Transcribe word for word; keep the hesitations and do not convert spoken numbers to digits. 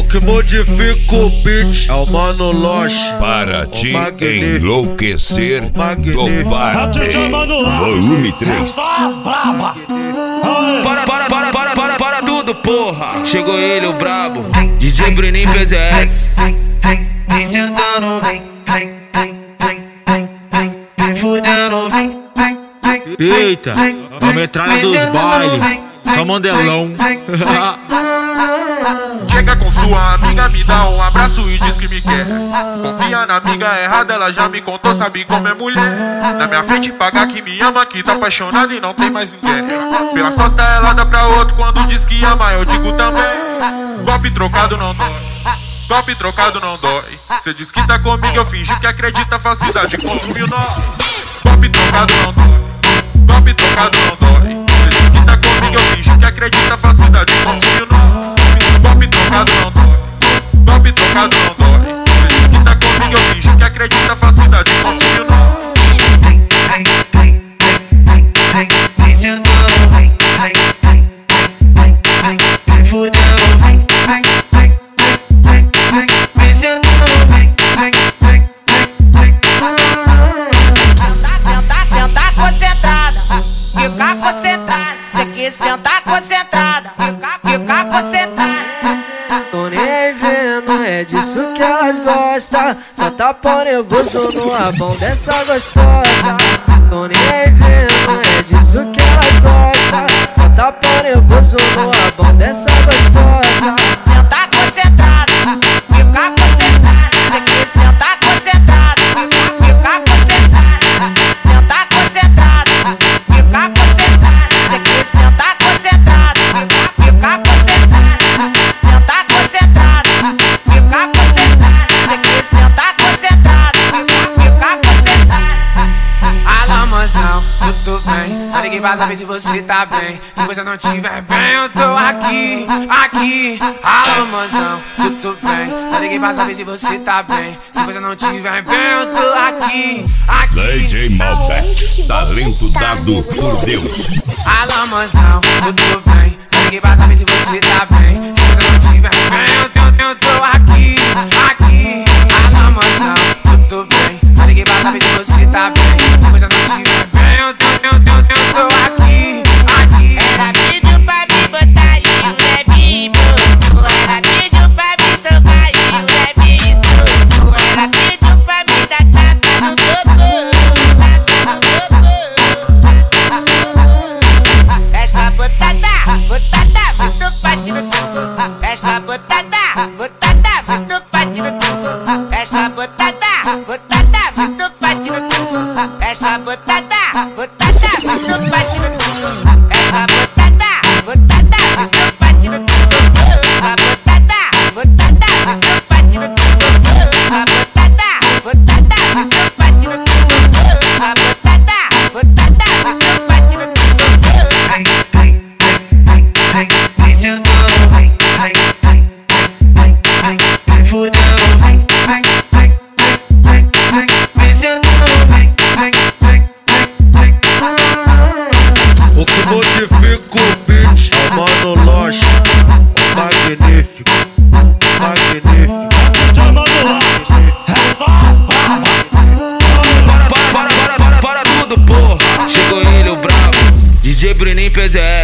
O que modifica o beat é o Mano Loche. Para te enlouquecer do party. Volume três. Para, para, para, para, para, para tudo, porra. Chegou ele, o brabo, D J Bruninho P Z S. Vem sentando, vem, vem, vem, vem, vem, vem, vem fudendo, vem, vem, vem. Eita, a metralha dos bailes, só mandelão. Chega com sua amiga, me dá um abraço e diz que me quer. Confia na amiga errada, ela já me contou, sabe como é mulher. Na minha frente paga que me ama, que tá apaixonada e não tem mais ninguém. Pelas costas ela dá pra outro, quando diz que ama eu digo também. Golpe trocado não dói, golpe trocado não dói. Cê diz que tá comigo, eu fingi que acredita, facilidade consumiu nós. Golpe trocado não dói, golpe trocado não dói. Cê diz que tá comigo, eu fingi que acredita, facilidade consumiu nós. Golpe trocado não dói, golpe trocado não dói. Cê diz que tá comigo, eu fingi que acredita, facilidade consumiu nós. Vem, vem, vem, vem, vem, vem sentando, vem, vem, vem, vem, vem, vem fudendo, vem, vem, vem, vem, vem, vem sentando, vem, vem, vem, vem, vem. Sentar concentrada, ficar concentrada. Cê quis sentar concentrada, ficar, ficar concentrada. Tô nem vendo, é disso que elas gostam. Só tá pau nervoso no rabão dessa gostosa. Tô nem vendo, é disso que elas gostam. Só tá pau nervoso no rabão dessa gostosa. Sentar concentrada, ficar concentrada. Cê quis sentar concentrada, ficar, ficar concentrada. Sentar concentrada, ficar concentrada. Cê quis sentar concentrada, ficar, ficar concentrada. Sentar concentrada, ficar concentrada. Cê quis sentar concentrada, ficar, ficar concentrada. Alô, mozão, tudo bem? Só liguei pra saber se você tá bem. Se você não tiver bem, eu tô aqui, aqui. Alô, mozão, tudo bem? Só liguei pra saber se você tá bem. Se você não tiver bem, eu tô aqui, aqui. D J Malbec, talento dado por Deus. Alô, mozão, tudo bem? Só liguei pra saber se você tá bem. Se você não tiver bem, eu, eu, eu tô aqui, aqui. Alô, mozão, tudo bem? Só liguei pra saber se você tá bem. Se você não tiver bem, eu tô, eu, eu, eu tô aqui, aqui. Ela pediu pra me botar e o Lebi botou. Ela pediu pra me socar e o Lebi soltou. Ela pediu pra me dar tapa no popô, tapa no popô. Essa botada, botada, muito forte no tubo. Essa botada, botada, muito forte no tubo. Essa botada, botada, muito forte no tubo. Essa botada, botada, muito forte no tubo. Essa botada, botada, muito forte no tubo. Essa botada, botada, muito forte no tubo. Essa botada, botada, muito forte no tubo. Essa botada, botada, muito forte no tubo. Vem, vem, vem, vem, vem sentando, vem, vem, vem, vem, vem, vem fudendo, vem, vem, vem, vem, vem, vem sentando, vem, vem, vem, vem, vem. O que modifica o beat é o Mano Loche. O magnífico, magnífico. Para, para, para, para, para, para tudo, porra. Chegou ele, o brabo, D J Bruninho P Z S.